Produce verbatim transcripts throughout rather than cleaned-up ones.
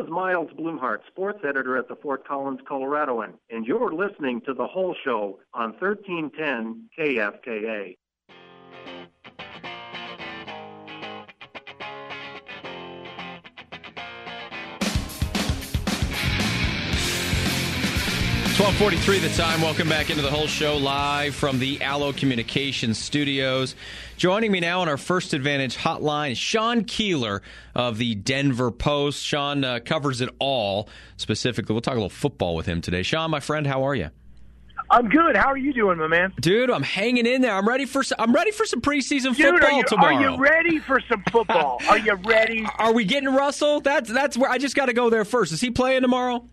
is Miles Blumhart, sports editor at the Fort Collins Coloradoan, and you're listening to The Whole Show on thirteen ten K F K A. twelve forty-three the time. Welcome back into The Whole Show live from the Allo Communications studios. Joining me now on our First Advantage hotline is Sean Keeler of the Denver Post. Sean uh, covers it all. Specifically, we'll talk a little football with him today. Sean, my friend, how are you? I'm good. How are you doing, my man? Dude, I'm hanging in there. I'm ready for some, I'm ready for some preseason Dude, football are you, tomorrow. Are you ready for some football? Are you ready? Are we getting Russell? That's that's where I just got to go there first. Is he playing tomorrow?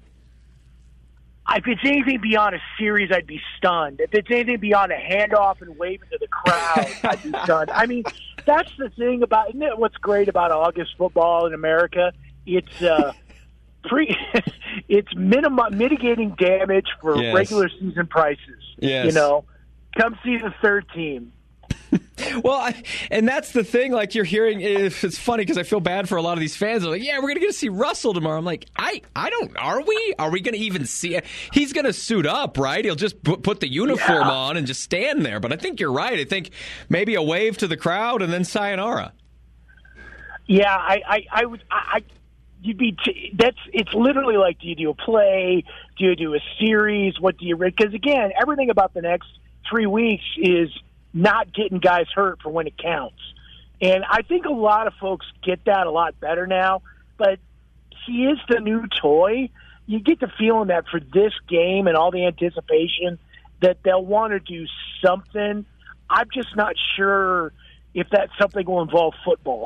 If it's anything beyond a series, I'd be stunned. If it's anything beyond a handoff and waving to the crowd, I'd be stunned. I mean, that's the thing about, isn't it what's great about August football in America? It's uh, pre, it's minimum mitigating damage for yes. regular season prices. Yes. You know, come see the third team. Well, I, and that's the thing. Like you're hearing, it's funny because I feel bad for a lot of these fans. They're like, "Yeah, we're going to get to see Russell tomorrow." I'm like, "I, I don't. Are we? Are we going to even see it? He's going to suit up, right? He'll just put, put the uniform yeah. on and just stand there." But I think you're right. I think maybe a wave to the crowd and then sayonara. Yeah, I, I, I would. I, I you'd be. T- that's. It's literally like, do you do a play? Do you do a series? What do you? Because again, everything about the next three weeks is not getting guys hurt for when it counts. And I think a lot of folks get that a lot better now, but he is the new toy. You get the feeling that for this game and all the anticipation that they'll want to do something. I'm just not sure if that something will involve football.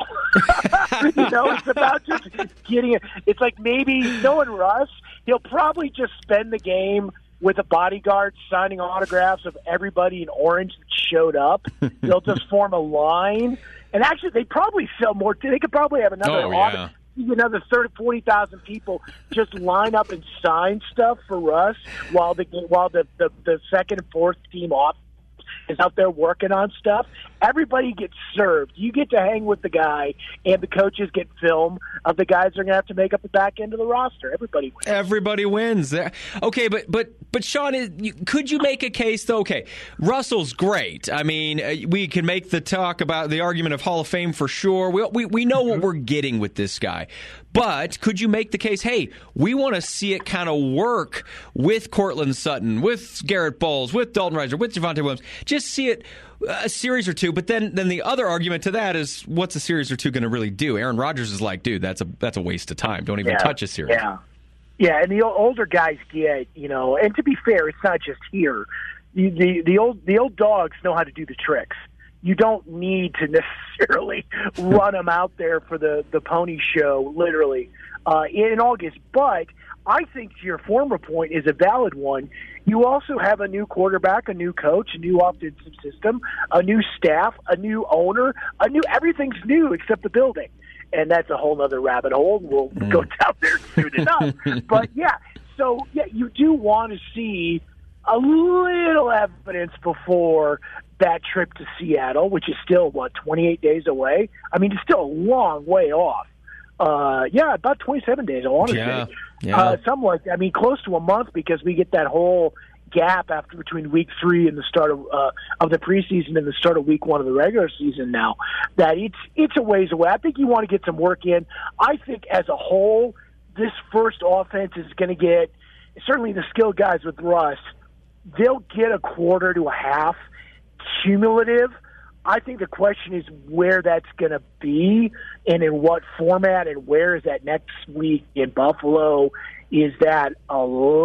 You know, it's about just getting it. It's like maybe knowing Russ, he'll probably just spend the game with a bodyguard signing autographs of everybody in orange that showed up. They'll just form a line. And actually, they probably sell more. They could probably have another oh, yeah. another thirty, forty thousand people just line up and sign stuff for us while the while the, the, the second and fourth team off is out there working on stuff. Everybody gets served. You get to hang with the guy, and the coaches get film of the guys that are going to have to make up the back end of the roster. Everybody wins. Everybody wins. Okay, but but but Sean, could you make a case though? Okay, Russell's great. I mean, we can make the talk about the argument of Hall of Fame for sure. We we, we know what we're getting with this guy. But could you make the case, hey, we want to see it kind of work with Cortland Sutton, with Garrett Bowles, with Dalton Risner, with Javonte Williams. Just see it a series or two. But then, then the other argument to that is, what's a series or two going to really do? Aaron Rodgers is like, dude, that's a that's a waste of time. Don't even yeah, touch a series. Yeah, yeah. And the older guys get, you know. And to be fair, it's not just here. The the, the old the old dogs know how to do the tricks. You don't need to necessarily run them out there for the, the pony show, literally, uh, in August. But I think your former point is a valid one. You also have a new quarterback, a new coach, a new offensive system, a new staff, a new owner, a new everything's new except the building. And that's a whole other rabbit hole. We'll mm. go down there soon enough. But, yeah, so, yeah, you do want to see a little evidence before that trip to Seattle, which is still, what, twenty-eight days away? I mean, it's still a long way off. Uh, yeah, about twenty-seven days, I want to yeah, say. Yeah. Uh, something like, I mean, close to a month because we get that whole gap after between week three and the start of uh, of the preseason and the start of week one of the regular season now. That it's, it's a ways away. I think you want to get some work in. I think as a whole, this first offense is going to get, certainly the skilled guys with Russ, they'll get a quarter to a half cumulative. I think the question is where that's going to be and in what format and where is that next week in Buffalo. Is that a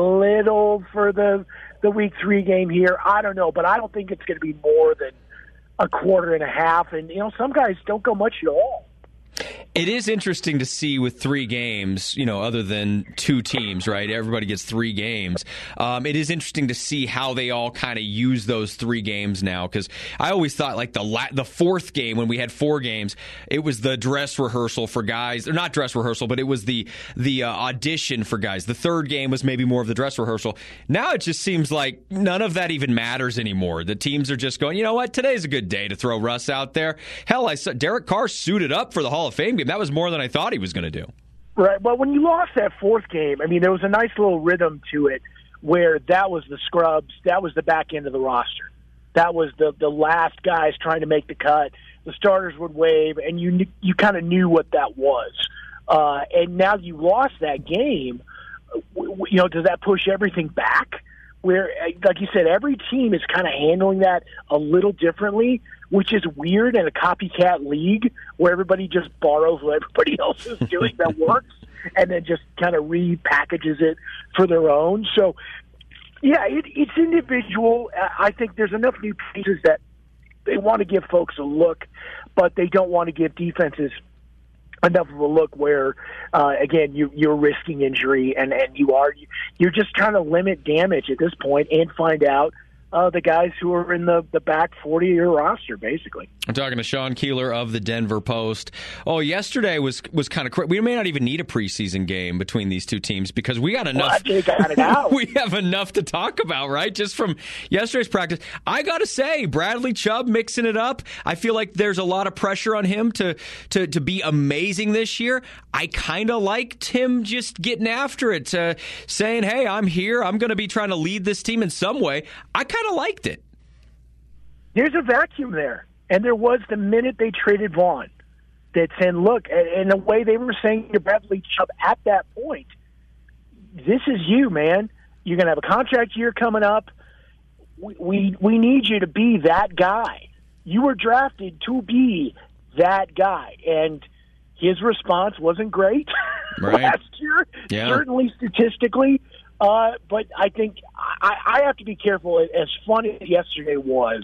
little for the the week three game here? I don't know, but I don't think it's going to be more than a quarter and a half. And, you know, some guys don't go much at all. It is interesting to see with three games, you know, other than two teams, right? Everybody gets three games. Um, it is interesting to see how they all kind of use those three games now, because I always thought like the la- the fourth game when we had four games, it was the dress rehearsal for guys, or not dress rehearsal, but it was the the uh, audition for guys. The third game was maybe more of the dress rehearsal. Now it just seems like none of that even matters anymore. The teams are just going, you know what, today's a good day to throw Russ out there. Hell, I saw Derek Carr suited up for the Hall of Fame game. That was more than I thought he was going to do. Right. Well, when you lost that fourth game, I mean, there was a nice little rhythm to it where that was the scrubs, that was the back end of the roster. That was the, the last guys trying to make the cut. The starters would wave, and you you kind of knew what that was. Uh, and now you lost that game. You know, does that push everything back? Where, like you said, every team is kind of handling that a little differently, which is weird in a copycat league where everybody just borrows what everybody else is doing that works and then just kind of repackages it for their own. So, yeah, it, it's individual. I think there's enough new pieces that they want to give folks a look, but they don't want to give defenses enough of a look where, uh, again, you, you're risking injury, and, and you are you're just trying to limit damage at this point and find out uh, the guys who are in the, the back forty of your roster, basically. I'm talking to Sean Keeler of the Denver Post. Oh, yesterday was was kind of crazy. We may not even need a preseason game between these two teams because we got enough. Well, got it out. We have enough to talk about, right? Just from yesterday's practice. I got to say, Bradley Chubb mixing it up. I feel like there's a lot of pressure on him to to, to be amazing this year. I kind of liked him just getting after it, uh, saying, hey, I'm here. I'm going to be trying to lead this team in some way. I kind of liked it. There's a vacuum there. And there was the minute they traded Vaughn that said, look, in the way they were saying to Bradley Chubb at that point, this is you, man. You're going to have a contract year coming up. We, we we need you to be that guy. You were drafted to be that guy. And his response wasn't great right. last year, yeah. certainly statistically. Uh, but I think I, I have to be careful. As fun as yesterday was,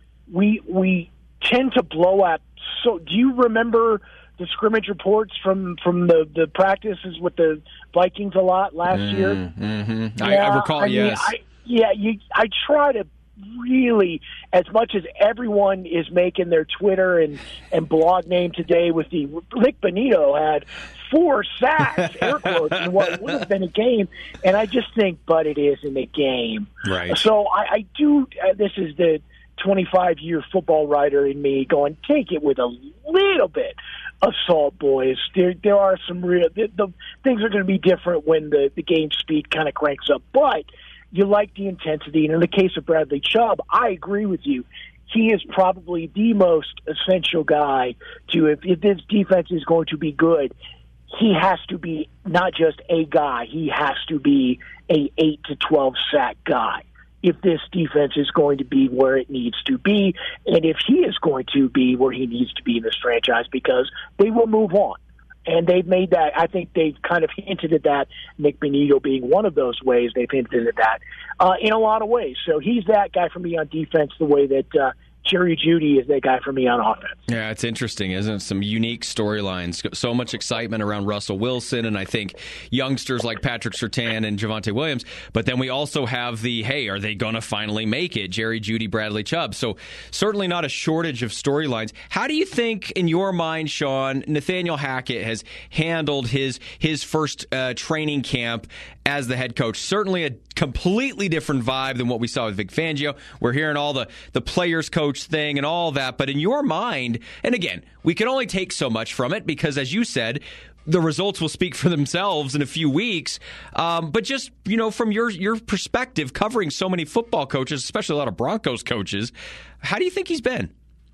we we tend to blow up. So do you remember the scrimmage reports from, from the, the practices with the Vikings a lot last mm, year? Mm-hmm. Yeah, I, I recall, I mean, yes. I, yeah, you, I try to really, as much as everyone is making their Twitter and, and blog name today with the Rick Benito had four sacks, air quotes, in what would have been a game. And I just think, but it isn't a game. Right. So I, I do, uh, this is the twenty-five-year football writer in me going, take it with a little bit of salt, boys. There there are some real, the, the things are going to be different when the, the game speed kind of cranks up. But you like the intensity. And in the case of Bradley Chubb, I agree with you. He is probably the most essential guy to, if, if this defense is going to be good, he has to be not just a guy. He has to be a eight to twelve sack guy if this defense is going to be where it needs to be, and if he is going to be where he needs to be in this franchise, because they will move on. And they've made that, I think they've kind of hinted at that, Nick Benito being one of those ways, they've hinted at that uh, in a lot of ways. So he's that guy for me on defense the way that uh, Jerry Jeudy is that guy for me on offense. Yeah, it's interesting, isn't it? Some unique storylines. So much excitement around Russell Wilson, and I think youngsters like Patrick Surtain and Javonte Williams. But then we also have the, hey, are they going to finally make it? Jerry Jeudy, Bradley Chubb. So certainly not a shortage of storylines. How do you think, in your mind, Sean, Nathaniel Hackett has handled his his first uh, training camp as the head coach? Certainly a completely different vibe than what we saw with Vic Fangio. We're hearing all the, the players coach thing and all that. But in your mind, and again, we can only take so much from it because, as you said, the results will speak for themselves in a few weeks. Um, but just, you know, from your your perspective, covering so many football coaches, especially a lot of Broncos coaches, how do you think he's been?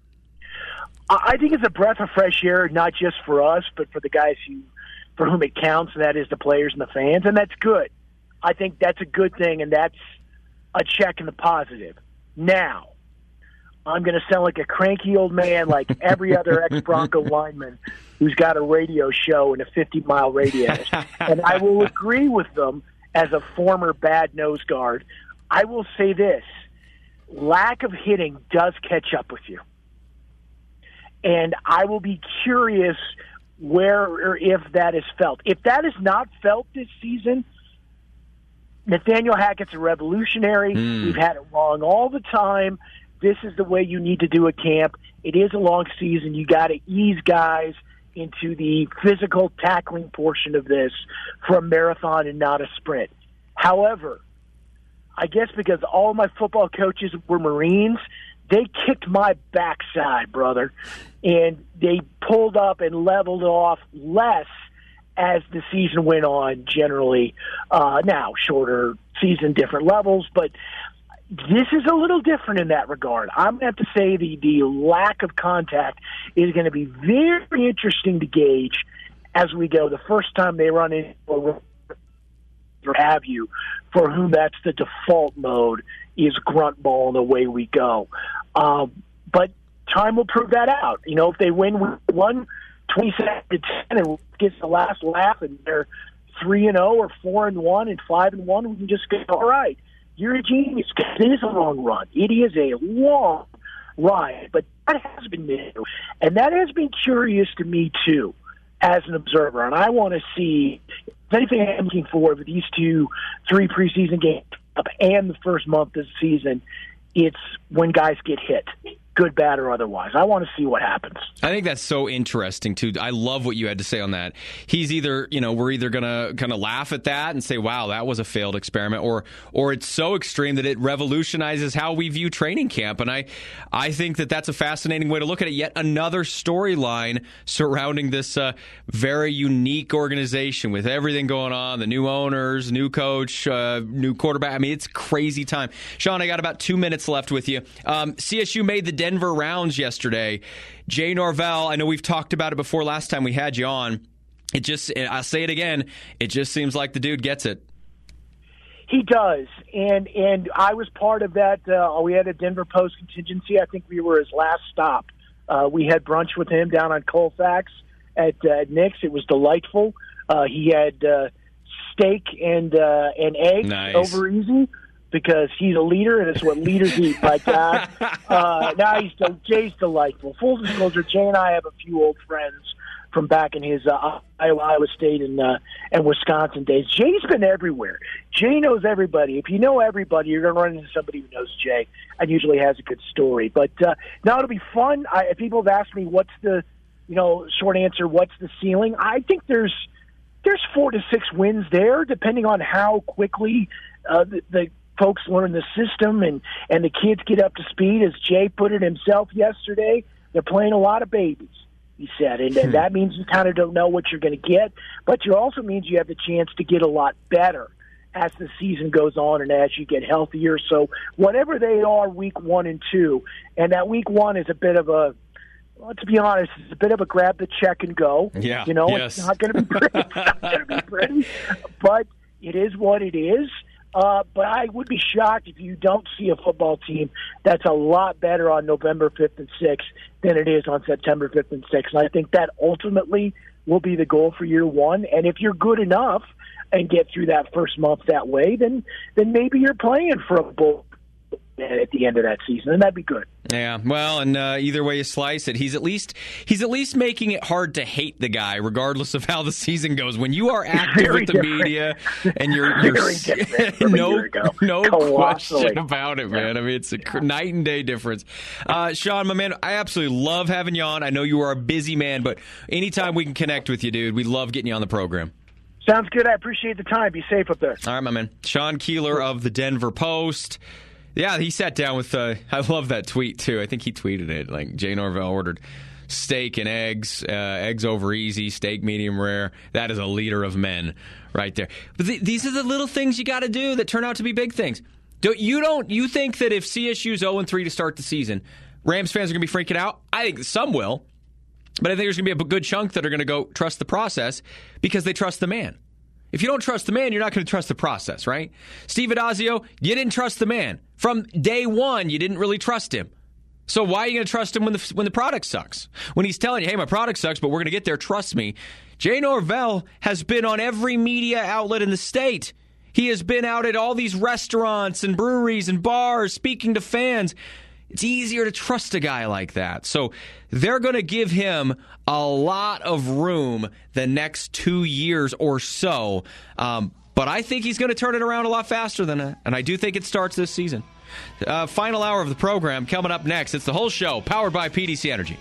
I think it's a breath of fresh air, not just for us, but for the guys who, for whom it counts, and that is the players and the fans, and that's good. I think that's a good thing, and that's a check in the positive. Now, I'm going to sound like a cranky old man like every other ex-Bronco lineman who's got a radio show in a fifty-mile radius, and I will agree with them as a former bad nose guard. I will say this. Lack of hitting does catch up with you. And I will be curious where or if that is felt. If that is not felt this season, Nathaniel Hackett's a revolutionary. Mm. We've had it wrong all the time. This is the way you need to do a camp. It is a long season. You got to ease guys into the physical tackling portion of this for a marathon and not a sprint. However, I guess because all my football coaches were Marines, they kicked my backside, brother, and they pulled up and leveled off less as the season went on, generally. Uh, now, shorter season, different levels, but this is a little different in that regard. I'm going to have to say the, the lack of contact is going to be very interesting to gauge as we go. The first time they run into or have you, for whom that's the default mode, is grunt ball and away we go. Um, but time will prove that out. You know, if they win one twenty-seven to ten and gets the last laugh and they're three and zero or four and one and five and one, we can just go, all right, you're a genius. It is a long run. It is a long ride, but that has been new, and that has been curious to me too, as an observer. And I want to see if anything I'm looking for with these two, three preseason games up and the first month of the season. It's when guys get hit, good, bad, or otherwise. I want to see what happens. I think that's so interesting, too. I love what you had to say on that. He's either, you know, we're either going to kind of laugh at that and say, wow, that was a failed experiment, or or it's so extreme that it revolutionizes how we view training camp. And I, I think that that's a fascinating way to look at it. Yet another storyline surrounding this uh, very unique organization with everything going on, the new owners, new coach, uh, new quarterback. I mean, it's crazy time. Sean, I got about two minutes left with you. Um, C S U made the Denver rounds yesterday. Jay Norvell, I know we've talked about it before last time we had you on. It just, I'll say it again, it just seems like the dude gets it. He does, and and I was part of that. Uh, we had a Denver Post contingency. I think we were his last stop. Uh, we had brunch with him down on Colfax at, uh, at Nick's. It was delightful. Uh, he had uh, steak and uh, and eggs nice. over easy, because he's a leader, and it's what leaders eat, my God. Uh, now he's Jay's delightful. Full disclosure, Jay and I have a few old friends from back in his uh, Iowa, Iowa State and uh, and Wisconsin days. Jay's been everywhere. Jay knows everybody. If you know everybody, you're going to run into somebody who knows Jay and usually has a good story. But uh, now it'll be fun. I, if people have asked me what's the, you know, short answer, what's the ceiling, I think there's there's four to six wins there, depending on how quickly uh, the, the folks learn the system and, and the kids get up to speed. As Jay put it himself yesterday, they're playing a lot of babies, he said. And, and that means you kind of don't know what you're going to get, but it also means you have the chance to get a lot better as the season goes on and as you get healthier. So whatever they are week one and two, and that week one is a bit of a, well, to be honest, it's a bit of a grab the check and go. Yeah, you know, yes. It's not going to be pretty. It's not going to be pretty, but it is what it is. Uh, but I would be shocked if you don't see a football team that's a lot better on November fifth and sixth than it is on September fifth and sixth. And I think that ultimately will be the goal for year one. And if you're good enough and get through that first month that way, then then maybe you're playing for a bowl at the end of that season, and that'd be good. Yeah, well, and uh, either way you slice it, he's at least he's at least making it hard to hate the guy, regardless of how the season goes. When you are active Very with the different. media and you're, you're no no Colossally. question about it, man. I mean, it's a yeah. night and day difference. Uh, Sean, my man, I absolutely love having you on. I know you are a busy man, but anytime we can connect with you, dude, we love getting you on the program. Sounds good. I appreciate the time. Be safe up there. All right, my man. Sean Keeler of the Denver Post. Yeah, he sat down with, uh, I love that tweet, too. I think he tweeted it. Like, Jay Norvell ordered steak and eggs, uh, eggs over easy, steak medium rare. That is a leader of men right there. But th- these are the little things you got to do that turn out to be big things. Don't, you don't, you think that if C S U's oh and three to start the season, Rams fans are going to be freaking out? I think some will. But I think there's going to be a good chunk that are going to go trust the process because they trust the man. If you don't trust the man, you're not going to trust the process, right? Steve Addazio, you didn't trust the man. From day one, you didn't really trust him. So why are you going to trust him when the when the product sucks? When he's telling you, hey, my product sucks, but we're going to get there, trust me. Jay Norvell has been on every media outlet in the state. He has been out at all these restaurants and breweries and bars speaking to fans. It's easier to trust a guy like that. So they're going to give him a lot of room the next two years or so. Um, but I think he's going to turn it around a lot faster than that. And I do think it starts this season. Uh, final hour of the program coming up next. It's The Whole Show, powered by P D C Energy.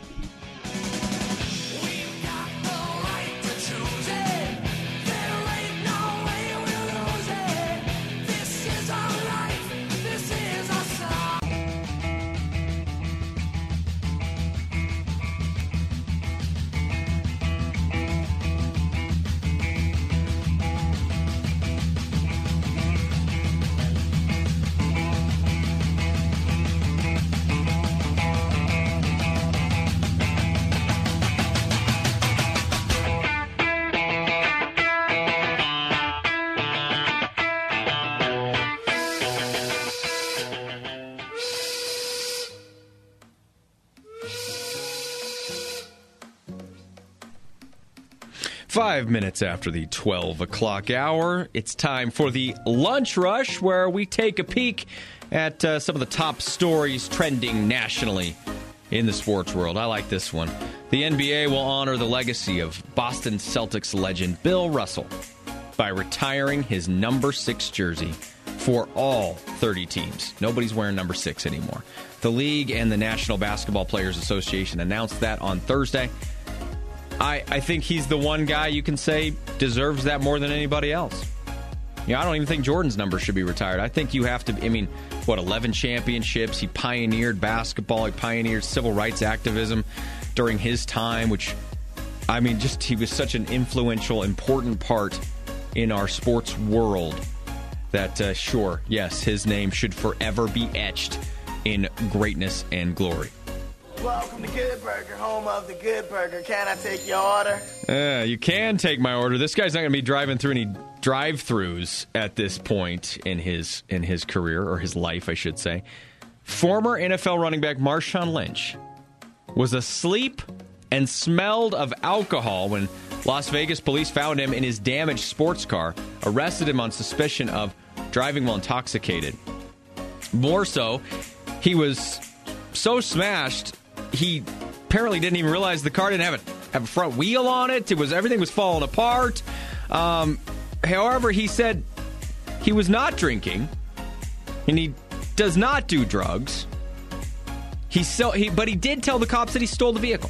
Five minutes after the twelve o'clock hour, it's time for the Lunch Rush, where we take a peek at uh, some of the top stories trending nationally in the sports world. I like this one. The N B A will honor the legacy of Boston Celtics legend Bill Russell by retiring his number six jersey for all thirty teams. Nobody's wearing number six anymore. The league and the National Basketball Players Association announced that on Thursday. I, I think he's the one guy you can say deserves that more than anybody else. Yeah, I don't even think Jordan's number should be retired. I think you have to, I mean, what, eleven championships? He pioneered basketball. He pioneered civil rights activism during his time, which, I mean, just he was such an influential, important part in our sports world that, uh, sure, yes, his name should forever be etched in greatness and glory. Welcome to Good Burger, home of the Good Burger. Can I take your order? Uh, you can take my order. This guy's not going to be driving through any drive-thrus at this point in his in his career, or his life, I should say. Former N F L running back Marshawn Lynch was asleep and smelled of alcohol when Las Vegas police found him in his damaged sports car, arrested him on suspicion of driving while intoxicated. More so, he was so smashed, he apparently didn't even realize the car didn't have a, have a front wheel on it. It was everything was falling apart. Um, however, he said he was not drinking, and he does not do drugs. He so he, but he did tell the cops that he stole the vehicle.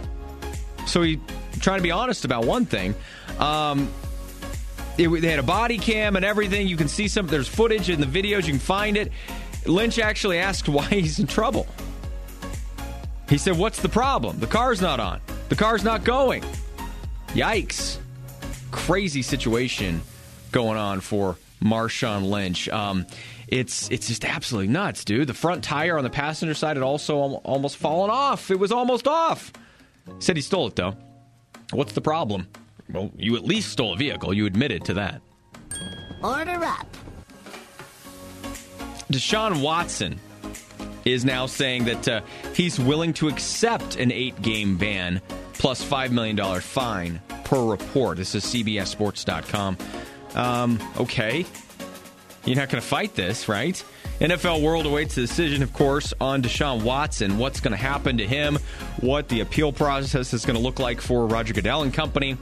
So he trying to be honest about one thing. Um, it, they had a body cam and everything. You can see some. There's footage in the videos. You can find it. Lynch actually asked why he's in trouble. He said, "What's the problem? The car's not on. The car's not going." Yikes! Crazy situation going on for Marshawn Lynch. Um, it's it's just absolutely nuts, dude. The front tire on the passenger side had also almost fallen off. It was almost off. Said he stole it, though. What's the problem? Well, you at least stole a vehicle. You admitted to that. Order up. Deshaun Watson is now saying that uh, he's willing to accept an eight-game ban plus five million dollars fine per report. This is C B S Sports dot com. Um, okay. You're not going to fight this, right? N F L World awaits a decision, of course, on Deshaun Watson. What's going to happen to him? What the appeal process is going to look like for Roger Goodell and company.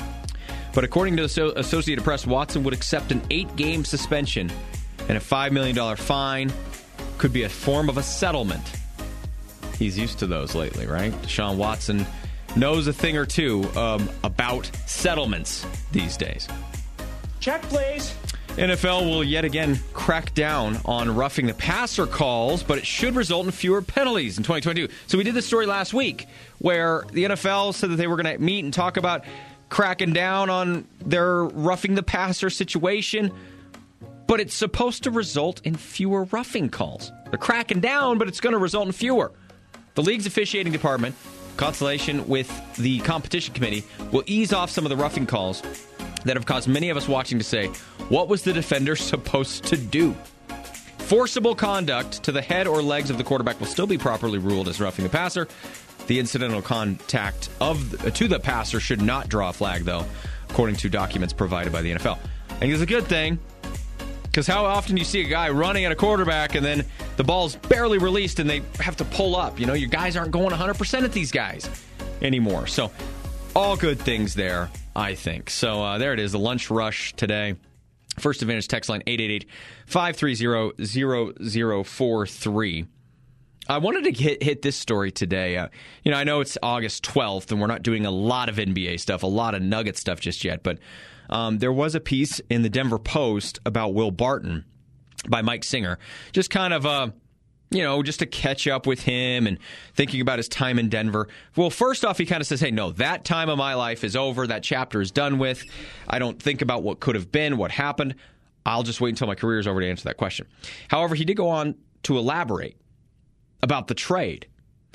But according to the Associated Press, Watson would accept an eight-game suspension and a five million dollars fine. Could be a form of a settlement. He's used to those lately, right? Deshaun Watson knows a thing or two um, about settlements these days. Check, please. N F L will yet again crack down on roughing the passer calls, but it should result in fewer penalties in twenty twenty-two. So we did this story last week where the N F L said that they were going to meet and talk about cracking down on their roughing the passer situation, but it's supposed to result in fewer roughing calls. They're cracking down, but it's going to result in fewer. The league's officiating department, in consultation with the competition committee, will ease off some of the roughing calls that have caused many of us watching to say, what was the defender supposed to do? Forcible conduct to the head or legs of the quarterback will still be properly ruled as roughing the passer. The incidental contact of the, to the passer should not draw a flag, though, according to documents provided by the N F L. I think it's a good thing, because how often do you see a guy running at a quarterback and then the ball's barely released and they have to pull up? You know, your guys aren't going one hundred percent at these guys anymore. So all good things there, I think. So uh, there it is, the Lunch Rush today. First Advantage text line eight eight eight, five three zero, zero zero four three. I wanted to hit, hit this story today. Uh, you know, I know it's August twelfth, and we're not doing a lot of N B A stuff, a lot of Nugget stuff just yet, but um, there was a piece in the Denver Post about Will Barton by Mike Singer. Just kind of, uh, you know, just to catch up with him and thinking about his time in Denver. Well, first off, he kind of says, hey, no, that time of my life is over. That chapter is done with. I don't think about what could have been, what happened. I'll just wait until my career is over to answer that question. However, he did go on to elaborate about the trade.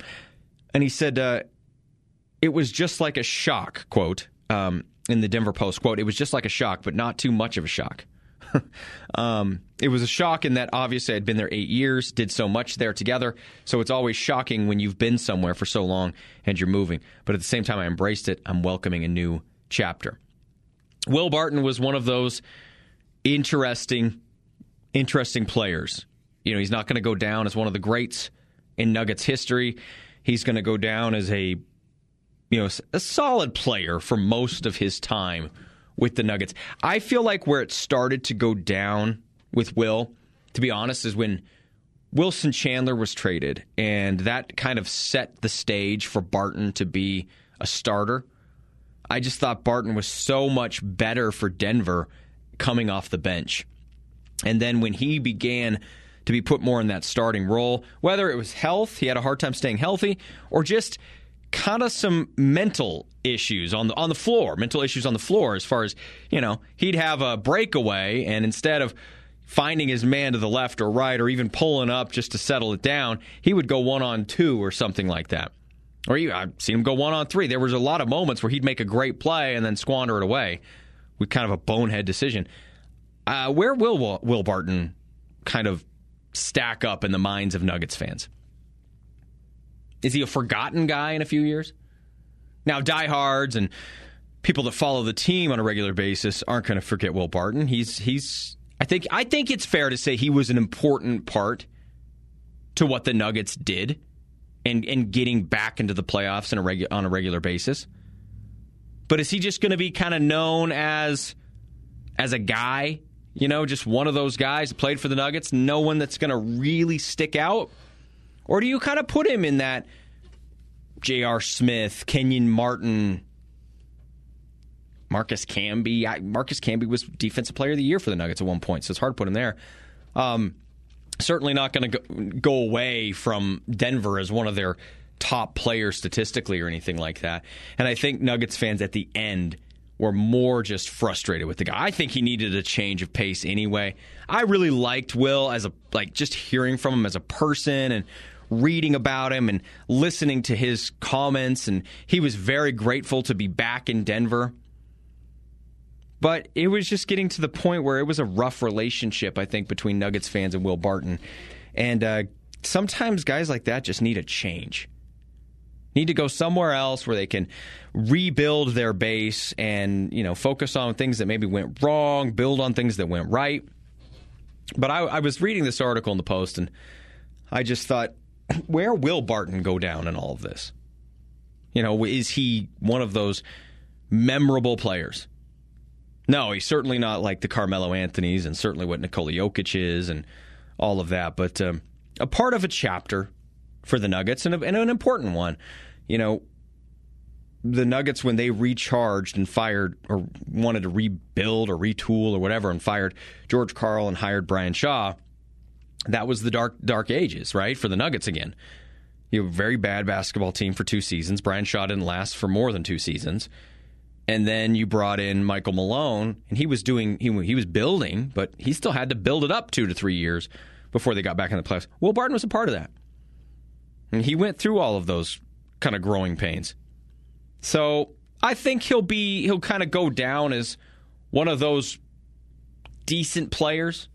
And he said, uh, it was just like a shock, quote, um, in the Denver Post, quote, it was just like a shock, but not too much of a shock. um, it was a shock in that obviously I'd been there eight years, did so much there together. So it's always shocking when you've been somewhere for so long and you're moving. But at the same time, I embraced it. I'm welcoming a new chapter. Will Barton was one of those interesting, interesting players. You know, he's not going to go down as one of the greats in Nuggets history. He's going to go down as a, you know, a solid player for most of his time with the Nuggets. I feel like where it started to go down with Will, to be honest, is when Wilson Chandler was traded, and that kind of set the stage for Barton to be a starter. I just thought Barton was so much better for Denver coming off the bench. And then when he began to be put more in that starting role, whether it was health, he had a hard time staying healthy, or just kind of some mental issues on the on the floor, mental issues on the floor as far as, you know, he'd have a breakaway, and instead of finding his man to the left or right or even pulling up just to settle it down, he would go one on two or something like that. Or he, I've seen him go one on three. There was a lot of moments where he'd make a great play and then squander it away with kind of a bonehead decision. Uh, where will Will Barton kind of stack up in the minds of Nuggets fans? Is he a forgotten guy in a few years? Now, diehards and people that follow the team on a regular basis aren't going to forget Will Barton. He's he's. I think I think it's fair to say he was an important part to what the Nuggets did and and getting back into the playoffs in a regu- on a regular basis. But is he just going to be kind of known as as a guy, you know, just one of those guys that played for the Nuggets, no one that's going to really stick out? Or do you kind of put him in that J R. Smith, Kenyon Martin, Marcus Camby? I, Marcus Camby was Defensive Player of the Year for the Nuggets at one point, so it's hard to put him there. Um, certainly not going to go, go away from Denver as one of their top players statistically or anything like that. And I think Nuggets fans at the end were more just frustrated with the guy. I think he needed a change of pace anyway. I really liked Will as a, like, just hearing from him as a person and reading about him and listening to his comments, and he was very grateful to be back in Denver. But it was just getting to the point where it was a rough relationship, I think, between Nuggets fans and Will Barton. And uh, sometimes guys like that just need a change. Need to go somewhere else where they can rebuild their base and, you know, focus on things that maybe went wrong, build on things that went right. But I, I was reading this article in the Post, and I just thought, where will Barton go down in all of this? You know, is he one of those memorable players? No, he's certainly not like the Carmelo Anthonys and certainly what Nikola Jokic is and all of that. But um, a part of a chapter for the Nuggets, and, a, and an important one. You know, the Nuggets, when they recharged and fired or wanted to rebuild or retool or whatever and fired George Karl and hired Brian Shaw, that was the dark dark ages, right, for the Nuggets again. You have a very bad basketball team for two seasons. Brian Shaw didn't last for more than two seasons. And then you brought in Michael Malone, and he was doing he, he was building, but he still had to build it up two to three years before they got back in the playoffs. Will Barton was a part of that. And he went through all of those kind of growing pains. So I think he'll be he'll kind of go down as one of those decent players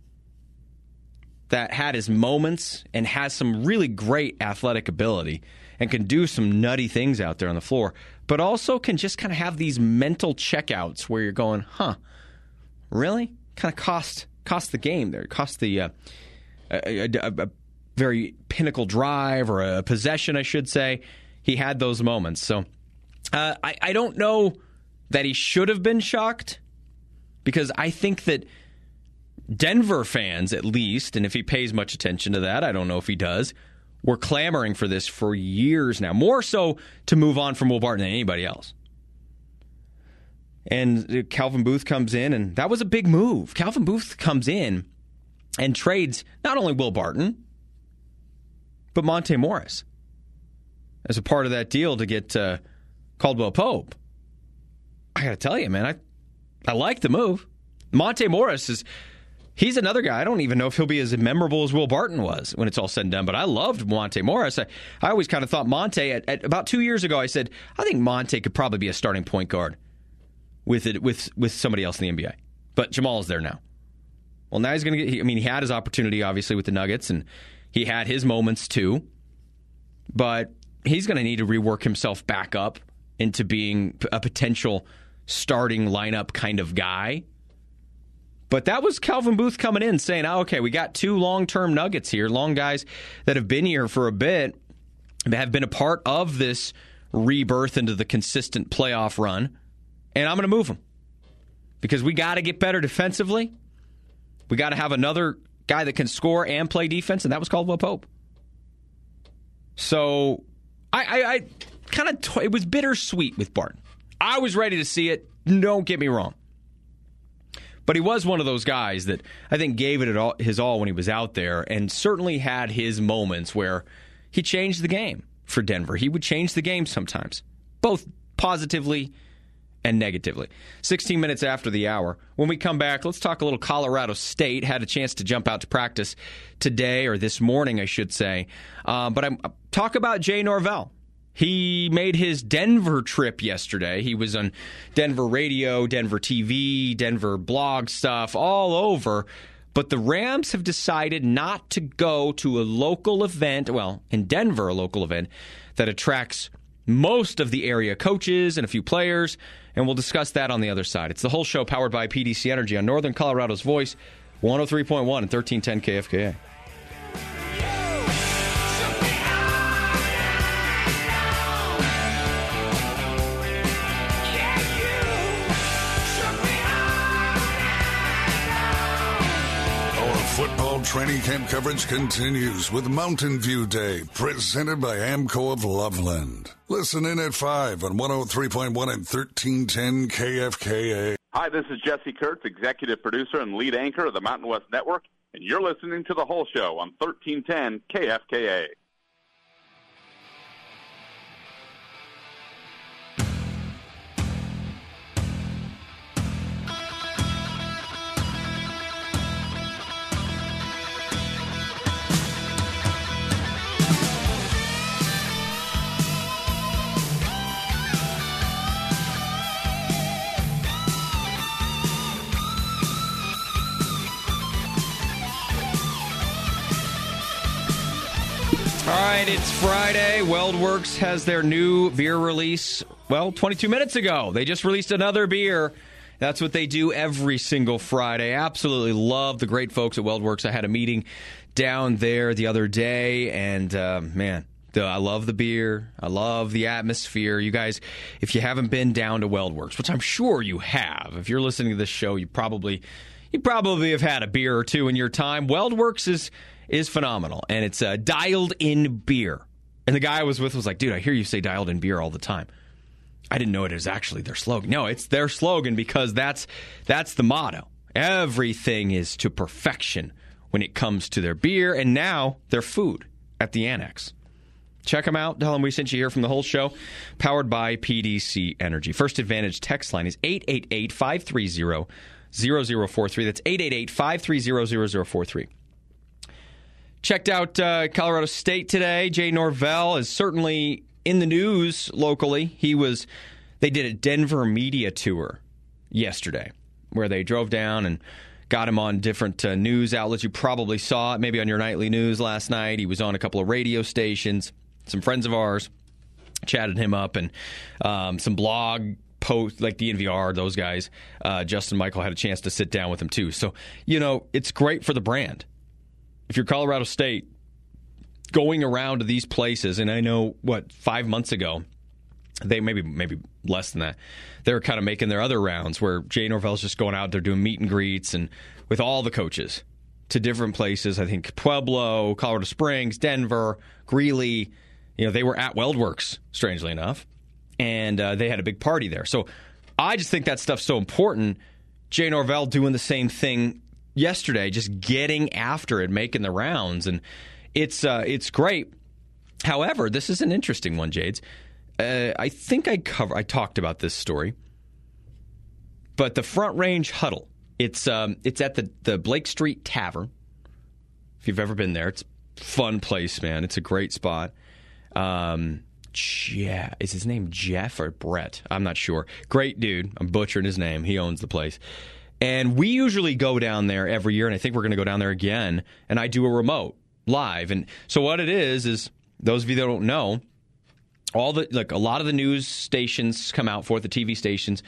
that had his moments and has some really great athletic ability and can do some nutty things out there on the floor, but also can just kind of have these mental checkouts where you're going, huh, really? Kind of cost cost the game there. Cost the uh, a, a, a very pinnacle drive or a possession, I should say. He had those moments. So uh, I, I don't know that he should have been shocked, because I think that Denver fans, at least, and if he pays much attention to that, I don't know if he does, were clamoring for this for years now, more so to move on from Will Barton than anybody else. And Calvin Booth comes in, and that was a big move. Calvin Booth comes in and trades not only Will Barton, but Monte Morris as a part of that deal to get uh, Caldwell Pope. I got to tell you, man, I I like the move. Monte Morris is... He's another guy. I don't even know if he'll be as memorable as Will Barton was when it's all said and done, but I loved Monte Morris. I, I always kind of thought Monte, at, at about two years ago, I said, I think Monte could probably be a starting point guard with it with with somebody else in the N B A. But Jamal is there now. Well, now he's going to get, I mean, he had his opportunity, obviously, with the Nuggets, and he had his moments too, but he's going to need to rework himself back up into being a potential starting lineup kind of guy. But that was Calvin Booth coming in saying, oh, okay, we got two long-term Nuggets here, long guys that have been here for a bit, have been a part of this rebirth into the consistent playoff run, and I'm going to move them. Because we got to get better defensively. We got to have another guy that can score and play defense, and that was Caldwell Pope. So I, I, I kind of, t- it was bittersweet with Barton. I was ready to see it. Don't get me wrong. But he was one of those guys that I think gave it all, his all when he was out there, and certainly had his moments where he changed the game for Denver. He would change the game sometimes, both positively and negatively. sixteen minutes after the hour. When we come back, let's talk a little Colorado State. Had a chance to jump out to practice today, or this morning, I should say. Uh, but I'm talk about Jay Norvell. He made his Denver trip yesterday. He was on Denver radio, Denver T V, Denver blog stuff, all over. But the Rams have decided not to go to a local event, well, in Denver, a local event, that attracts most of the area coaches and a few players. And we'll discuss that on the other side. It's the whole show powered by P D C Energy on Northern Colorado's Voice, one oh three point one and thirteen ten K F K A. Football training camp coverage continues with Mountain View Day, presented by Amco of Loveland. Listen in at five on one oh three point one and thirteen ten K F K A. Hi, this is Jesse Kurtz, executive producer and lead anchor of the Mountain West Network, and you're listening to The Whole Show on thirteen ten K F K A. All right, it's Friday. WeldWorks has their new beer release, well, twenty-two minutes ago. They just released another beer. That's what they do every single Friday. Absolutely love the great folks at WeldWorks. I had a meeting down there the other day, and, uh, man, the, I love the beer. I love the atmosphere. You guys, if you haven't been down to WeldWorks, which I'm sure you have, if you're listening to this show, you probably you probably have had a beer or two in your time. WeldWorks is... is phenomenal, and it's uh, dialed-in beer. And the guy I was with was like, dude, I hear you say dialed-in beer all the time. I didn't know it was actually their slogan. No, it's their slogan because that's that's the motto. Everything is to perfection when it comes to their beer, and now their food at the Annex. Check them out. Tell them we sent you here from the whole show, powered by P D C Energy. First Advantage text line is eight eight eight, five three zero, zero zero four three. That's eight eight eight, five three zero, zero zero four three. Checked out uh, Colorado State today. Jay Norvell is certainly in the news locally. He was, they did a Denver media tour yesterday where they drove down and got him on different uh, news outlets. You probably saw it maybe on your nightly news last night. He was on a couple of radio stations. Some friends of ours chatted him up, and um, some blog posts like the N V R, those guys. Uh, Justin Michael had a chance to sit down with him too. So, you know, it's great for the brand. If you're Colorado State, going around to these places, and I know, what, five months ago, they maybe maybe less than that, they were kind of making their other rounds where Jay Norvell's just going out there doing meet and greets and with all the coaches to different places. I think Pueblo, Colorado Springs, Denver, Greeley, you know, they were at WeldWorks, strangely enough, and uh, they had a big party there. So I just think that stuff's so important. Jay Norvell doing the same thing yesterday, just getting after it, making the rounds, and it's uh, it's great. However, this is an interesting one, Jades. Uh, I think I cover I talked about this story, but the Front Range Huddle. It's um, it's at the the Blake Street Tavern. If you've ever been there, it's a fun place, man. It's a great spot. Um, yeah, is his name Jeff or Brett? I'm not sure. Great dude. I'm butchering his name. He owns the place. And we usually go down there every year, and I think we're going to go down there again, and I do a remote live. And so what it is, is those of you that don't know, all the like a lot of the news stations come out for it, the T V stations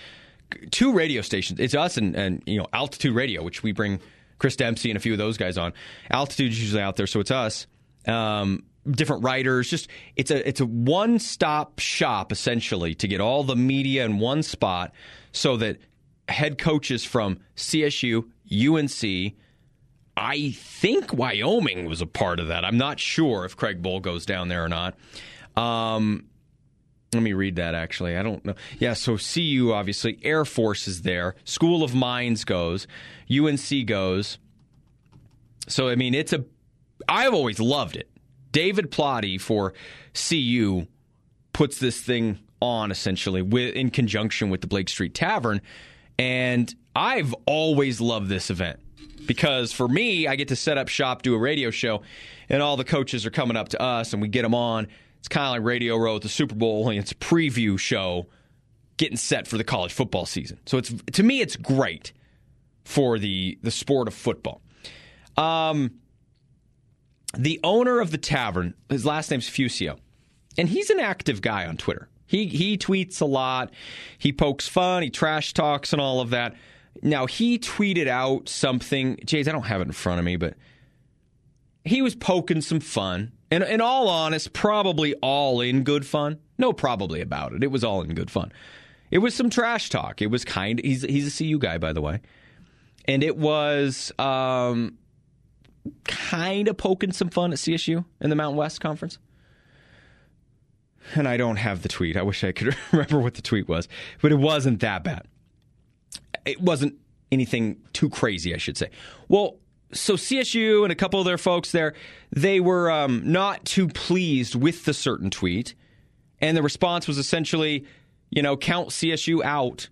two radio stations. It's us and, and you know Altitude Radio, which we bring Chris Dempsey and a few of those guys on. Altitude's usually out there, so it's us. Um, different writers. Just it's a it's a one stop shop essentially to get all the media in one spot, so that head coaches from C S U, U N C, I think Wyoming was a part of that. I'm not sure if Craig Bohl goes down there or not. Um, let me read that, actually. I don't know. Yeah, so C U, obviously. Air Force is there. School of Mines goes. U N C goes. So, I mean, it's a... I've always loved it. David Plotty for C U puts this thing on, essentially, with, in conjunction with the Blake Street Tavern. And I've always loved this event. Because for me, I get to set up shop, do a radio show, and all the coaches are coming up to us, and we get them on. It's kind of like Radio Row at the Super Bowl, only it's a preview show getting set for the college football season. So it's to me, it's great for the, the sport of football. Um, the owner of the tavern, his last name's Fusio, and he's an active guy on Twitter. He he tweets a lot. He pokes fun. He trash talks and all of that. Now, he tweeted out something. Jays, I don't have it in front of me, but he was poking some fun. And in all honest, probably all in good fun. No probably about it. It was all in good fun. It was some trash talk. It was kind of, he's, he's a C U guy, by the way. And it was um, kind of poking some fun at C S U in the Mountain West Conference. And I don't have the tweet. I wish I could remember what the tweet was. But it wasn't that bad. It wasn't anything too crazy, I should say. Well, so C S U and a couple of their folks there, they were um, not too pleased with the certain tweet. And the response was essentially, you know, count C S U out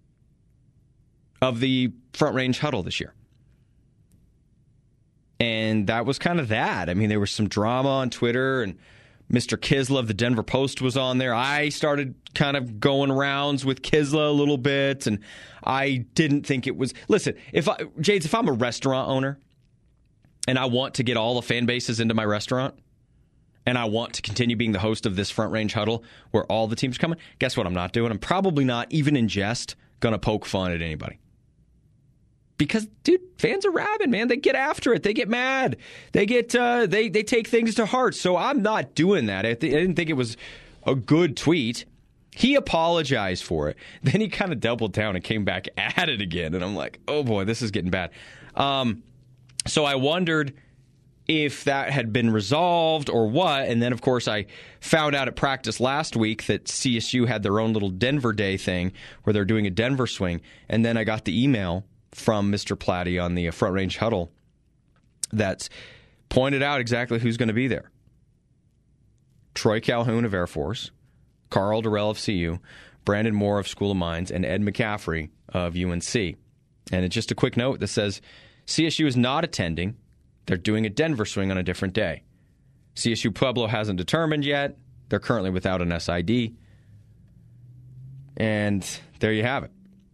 of the Front Range Huddle this year. And that was kind of that. I mean, there was some drama on Twitter, and Mister Kisla of the Denver Post was on there. I started kind of going rounds with Kisla a little bit, and I didn't think it was... Listen, if I, Jades, if I'm a restaurant owner and I want to get all the fan bases into my restaurant and I want to continue being the host of this Front Range Huddle where all the teams are coming, guess what I'm not doing? I'm probably not, even in jest, going to poke fun at anybody. Because, dude, fans are rabid, man. They get after it. They get mad. They get uh, they they take things to heart. So I'm not doing that. I, th- I didn't think it was a good tweet. He apologized for it. Then he kind of doubled down and came back at it again. And I'm like, oh, boy, this is getting bad. Um, so I wondered if that had been resolved or what. And then, of course, I found out at practice last week that C S U had their own little Denver Day thing where they're doing a Denver swing. And then I got the email from Mister Plotty on the Front Range Huddle that's pointed out exactly who's going to be there. Troy Calhoun of Air Force, Carl Durrell of C U, Brandon Moore of School of Mines, and Ed McCaffrey of U N C. And it's just a quick note that says C S U is not attending. They're doing a Denver swing on a different day. C S U Pueblo hasn't determined yet. They're currently without an S I D. And there you have it.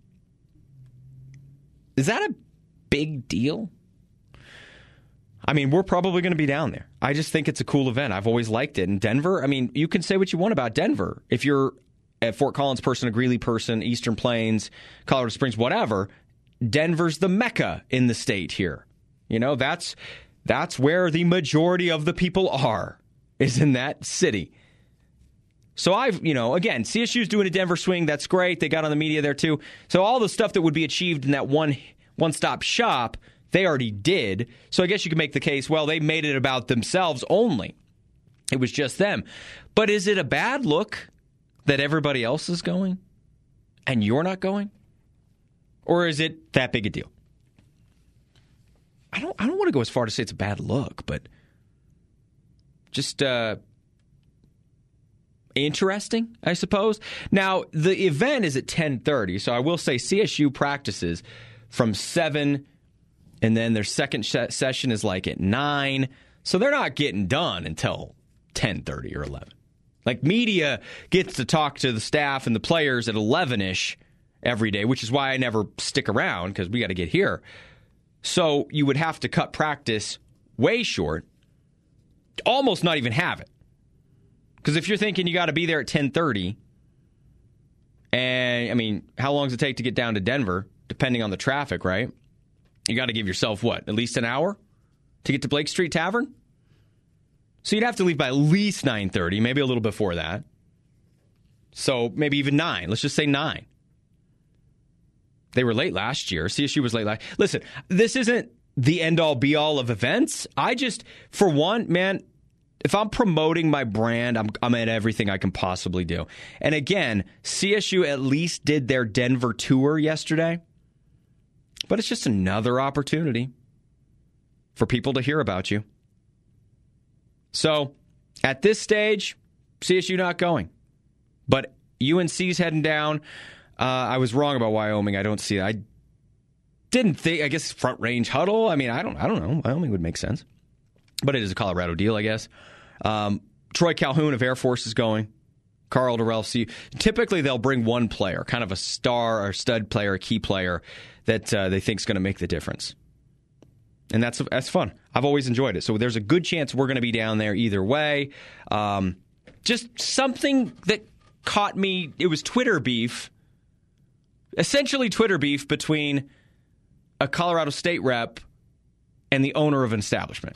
Is that a big deal? I mean, we're probably going to be down there. I just think it's a cool event. I've always liked it. And Denver, I mean, you can say what you want about Denver. If you're a Fort Collins person, a Greeley person, Eastern Plains, Colorado Springs, whatever, Denver's the mecca in the state here. You know, that's that's where the majority of the people are, is in that city. So I've, you know, again, C S U's doing a Denver swing. That's great. They got on the media there too. So all the stuff that would be achieved in that one one-stop shop, they already did. So I guess you could make the case, well, they made it about themselves only. It was just them. But is it a bad look that everybody else is going and you're not going? Or is it that big a deal? I don't I don't want to go as far to say it's a bad look, but just uh interesting, I suppose. Now, the event is at ten thirty, so I will say C S U practices from seven, and then their second sh- session is like at nine, so they're not getting done until ten thirty or eleven. Like, media gets to talk to the staff and the players at eleven-ish every day, which is why I never stick around, because we got to get here. So you would have to cut practice way short, almost not even have it. Because if you're thinking you got to be there at ten thirty And, I mean, how long does it take to get down to Denver, depending on the traffic, right? You got to give yourself, what, at least an hour to get to Blake Street Tavern? So you'd have to leave by at least nine thirty, maybe a little before that. So maybe even nine. Let's just say nine. They were late last year. C S U was late last. Listen, this isn't the end-all, be-all of events. I just, for one, man, if I'm promoting my brand, I'm, I'm at everything I can possibly do. And again, C S U at least did their Denver tour yesterday. But it's just another opportunity for people to hear about you. So, at this stage, C S U not going. But U N C's heading down. Uh, I was wrong about Wyoming. I don't see it. I didn't think, I guess, Front Range Huddle. I mean, I don't I don't know. Wyoming would make sense. But it is a Colorado deal, I guess. Um, Troy Calhoun of Air Force is going. Carl Dorelsi. Typically, they'll bring one player, kind of a star or stud player, a key player that uh, they think is going to make the difference. And that's that's fun. I've always enjoyed it. So there's a good chance we're going to be down there either way. Um, just something that caught me. It was Twitter beef. Essentially Twitter beef between a Colorado State rep and the owner of an establishment.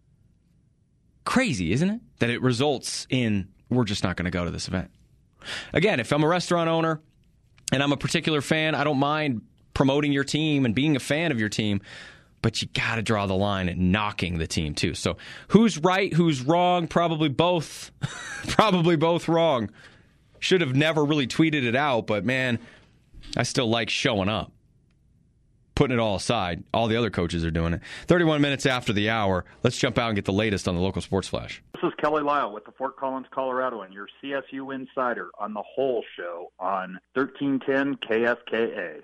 Crazy, isn't it? That it results in, we're just not going to go to this event. Again, if I'm a restaurant owner and I'm a particular fan, I don't mind promoting your team and being a fan of your team. But you got to draw the line at knocking the team, too. So who's right, who's wrong? Probably both. Probably both wrong. Should have never really tweeted it out, but, man, I still like showing up. Putting it all aside. All the other coaches are doing it. thirty-one minutes after the hour. Let's jump out and get the latest on the local sports flash. This is Kelly Lyle with the Fort Collins, Colorado, and your C S U Insider on the whole show on thirteen ten K F K A.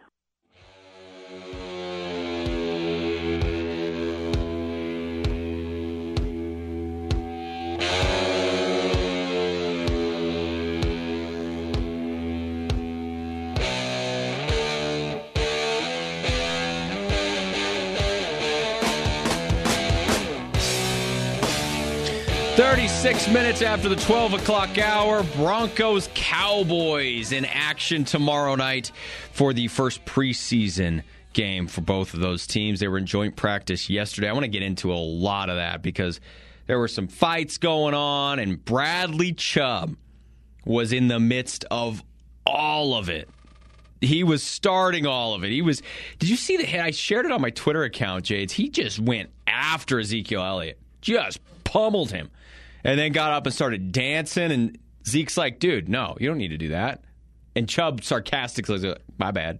thirty-six minutes after the twelve o'clock hour, Broncos Cowboys in action tomorrow night for the first preseason game for both of those teams. They were in joint practice yesterday. I want to get into a lot of that because there were some fights going on, and Bradley Chubb was in the midst of all of it. He was starting all of it. He was. Did you see the hit? I shared it on my Twitter account, Jades. He just went after Ezekiel Elliott. Just pummeled him. And then got up and started dancing, and Zeke's like, dude, no, you don't need to do that. And Chubb sarcastically said, my bad.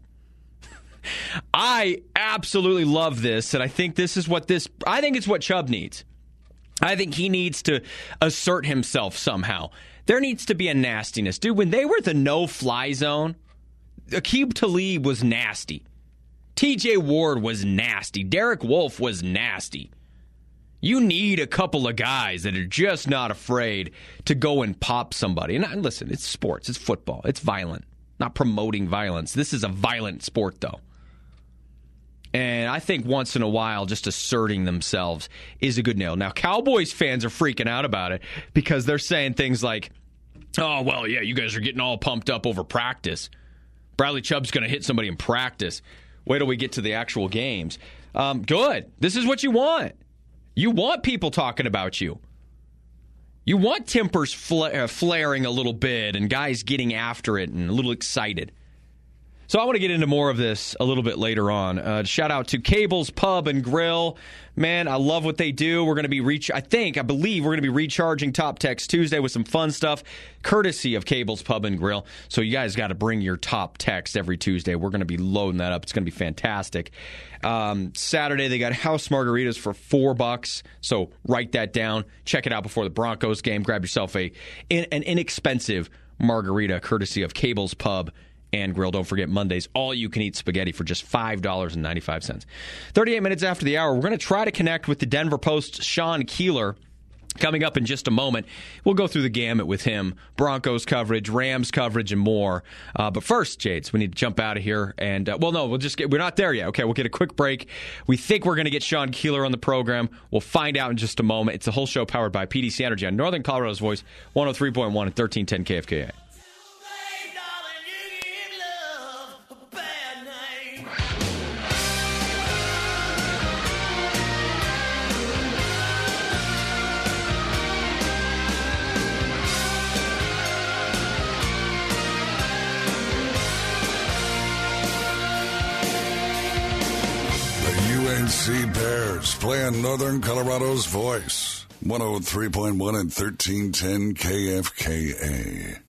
I absolutely love this, and I think this is what this, I think it's what Chubb needs. I think he needs to assert himself somehow. There needs to be a nastiness. Dude, when they were the no-fly zone, Aqib Talib was nasty. T J Ward was nasty. Derek Wolfe was nasty. You need a couple of guys that are just not afraid to go and pop somebody. And listen, it's sports. It's football. It's violent. Not promoting violence. This is a violent sport, though. And I think once in a while, just asserting themselves is a good nail. Now, Cowboys fans are freaking out about it because they're saying things like, oh, well, yeah, you guys are getting all pumped up over practice. Bradley Chubb's going to hit somebody in practice. Wait till we get to the actual games. Um, good. This is what you want. You want people talking about you. You want tempers fla- uh, flaring a little bit and guys getting after it and a little excited. So I want to get into more of this a little bit later on. Uh, shout out to Cable's Pub and Grill. Man, I love what they do. We're going to be, reach- I think, I believe we're going to be recharging Top Text Tuesday with some fun stuff, courtesy of Cable's Pub and Grill. So you guys got to bring your top text every Tuesday. We're going to be loading that up. It's going to be fantastic. Um, Saturday, they got house margaritas for four bucks. So write that down. Check it out before the Broncos game. Grab yourself a an inexpensive margarita, courtesy of Cable's Pub and Grill. Don't forget Mondays, all-you-can-eat spaghetti for just five dollars and ninety-five cents. thirty-eight minutes after the hour, we're going to try to connect with the Denver Post's Sean Keeler. Coming up in just a moment, we'll go through the gamut with him. Broncos coverage, Rams coverage, and more. Uh, but first, Jades, we need to jump out of here. And, uh, well, no, we'll just get, we're not there yet. Okay, we'll get a quick break. We think we're going to get Sean Keeler on the program. We'll find out in just a moment. It's a whole show powered by P D C Energy on Northern Colorado's Voice, one oh three point one and thirteen ten K F K A. C Bears playing Northern Colorado's voice. one oh three point one and thirteen ten K F K A.